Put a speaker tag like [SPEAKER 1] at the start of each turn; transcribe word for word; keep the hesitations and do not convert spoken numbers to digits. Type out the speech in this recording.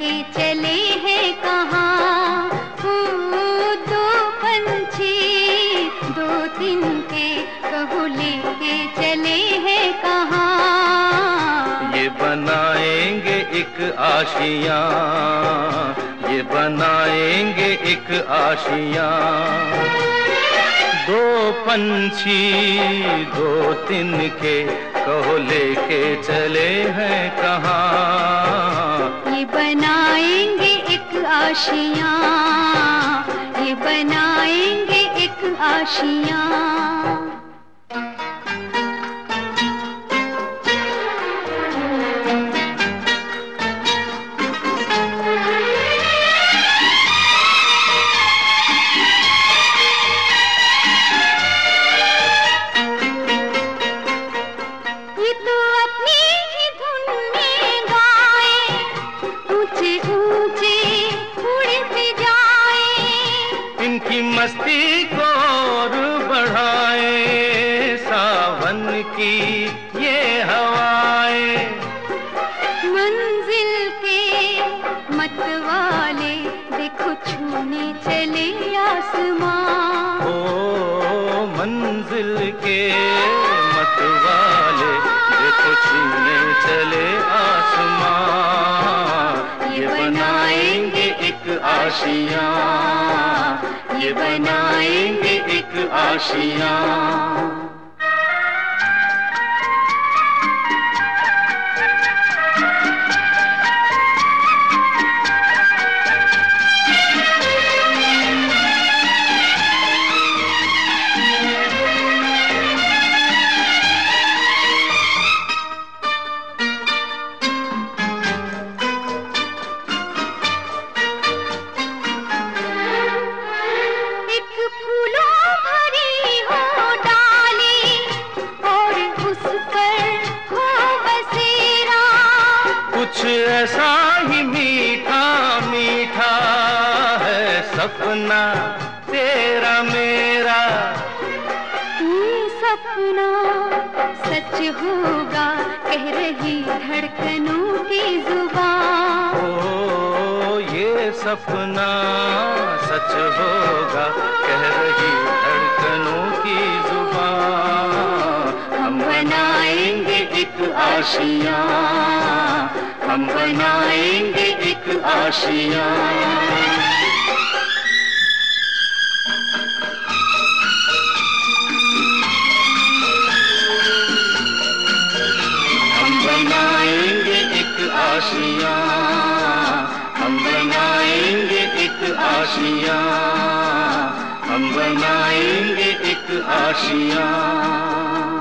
[SPEAKER 1] लेके चले हैं कहाँ, दो पंछी दो दिन के कहू लेके चले हैं कहाँ।
[SPEAKER 2] ये बनाएंगे एक आशियाँ, ये बनाएंगे एक आशियाँ। दो पंछी दो दिन के कहो लेके चले हैं कहाँ।
[SPEAKER 1] ये बनाएंगे एक आशियाँ, ये बनाएंगे एक आशियाँ।
[SPEAKER 2] मस्ती को और बढ़ाए सावन की ये हवाएं।
[SPEAKER 1] मंजिल के मतवाले देखो छूने चले आसमां।
[SPEAKER 2] ओ मंजिल के मतवाले देखो छूने चले आसमां। ये बनाएंगे एक आशियाँ, ये बनाएंगे एक आशियाँ। कुछ ऐसा ही मीठा मीठा है सपना तेरा मेरा।
[SPEAKER 1] ये सपना सच होगा कह रही धड़कनों की जुबान।
[SPEAKER 2] ओ ये सपना सच होगा कह रही धड़कनों की जुबान।
[SPEAKER 1] हम बनाएंगे एक आशियाँ,
[SPEAKER 2] हम बनाएंगे एक आशियाँ। हम बनाएंगे एक आशियाँ, हम बनाएंगे एक आशियाँ, हम बनाएंगे एक आशियाँ।